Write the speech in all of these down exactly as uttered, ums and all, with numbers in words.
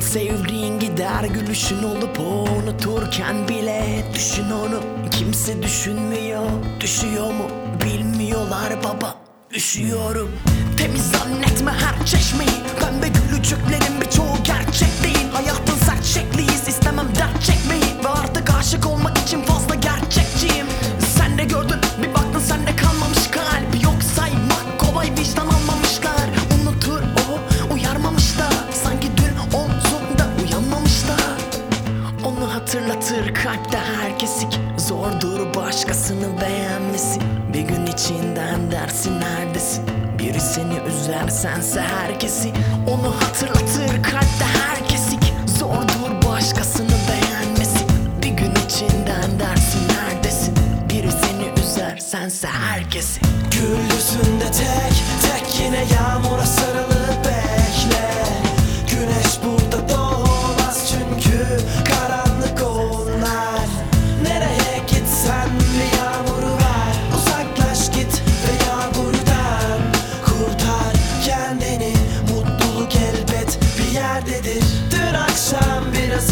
Sevdiğin gider gülüşün olup unuturken bile düşün onu. Kimse düşünmüyor, düşüyor mu bilmiyorlar baba, üşüyorum. Temiz zannetme her çeşmeyi, pembe gülücüklerin birçoğu gerçek değil. Hayatın sert şekliyiz, istemem dert çekmeyi ve artık aşık olmak için fazla gerçekçiyim. Sen de gördün, bir baktın sende kalmamış kalp. Yok saymak kolay, vicdan almamışlar. Unutur o, uyarmamış da, sanki dün omzunda uyanmamış da. Onu hatırlatır kalpte her kesik, zordur başkasını beğenmesi. Bir gün içinden dersin neredesin, biri seni üzer sense herkesi. Onu hatırlatır kalpte her kesik, zordur başkasını beğenmesi. Bir gün içinden dersin neredesin, biri seni üzer sense herkesi. Gül yüzünde tek tek yine yağmura sarılıp bekle. Güneş burada doğmaz çünkü karanlık onlar. Nereye gitsen bir yağmuru var. Uzaklaş git ve yağmurdan kurtar kendini. Mutluluk elbet bir yerdedir. Dün akşam biraz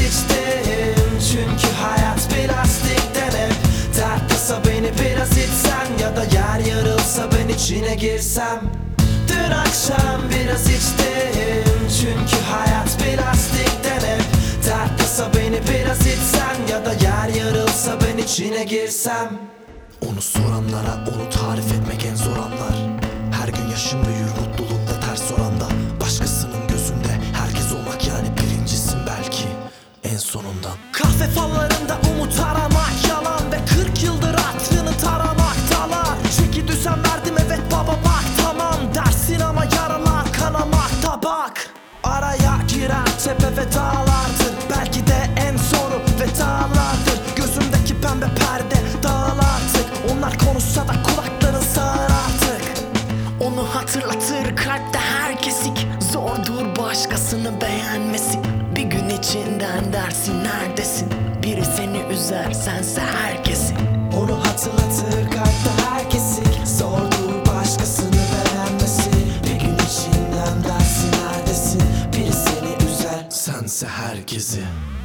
içtim çünkü hayat plastikten hep. Dert tasa beni biraz içsen ya da yer yarılsa ben içine girsem. Dün akşam biraz içtim çünkü hayat plastikten hep. Dert tasa beni biraz içsen ya da yer yarılsa ben içine girsem. Onu soranlara onu tarif etmek en zor anlar. Her gün yaşım büyür mutlulukta ters oranda. Başkasının gözünde herkes olmak, yani birincisin belki en sonundan. Kahve fallarında umut aramak yalan ve kırk yıldır attığını taramaktalar. Çeki düzen verdim evet baba bak tamam dersin ama yaralar kanamakta bak. Araya giren tepe ve dağlardır, belki de en zoru ve dağlardır. Gözümdeki pembe perde dağıl artık, onlar konuşsa da kulakların sağır artık. Onu hatırlatır kalpte her kesik, zordur başkasını beğenmesi. Bir gün içinden dersin neredesin, biri seni üzer sense herkesi. Onu hatırlatır kalpte her kesik, zordur başkasını beğenmesi. Bir gün içinden dersin neredesin, biri seni üzer Sense herkesi.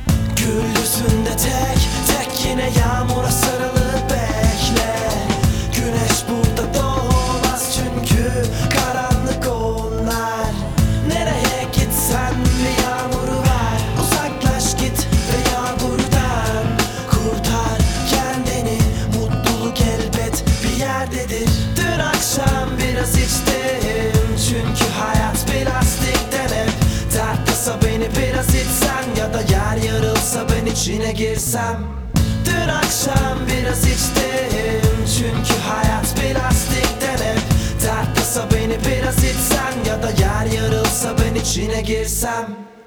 Gül yüzünde tek tek yine yağmura sarılıp bekle. Güneş burada doğmaz çünkü karanlık onlar. Nereye gitsen bir yağmuru var. Uzaklaş git ve yağmurdan kurtar kendini. Mutluluk elbet bir yerdedir. Dün akşam biraz içtim çünkü hayat plastikten hep. Dert tasa beni biraz içsen ya da yer yarılsa ben içine girsem. Dün akşam biraz içtim çünkü hayat plastikten hep. Dert tasa beni biraz içsen ya da yer yarılsa ben içine girsem.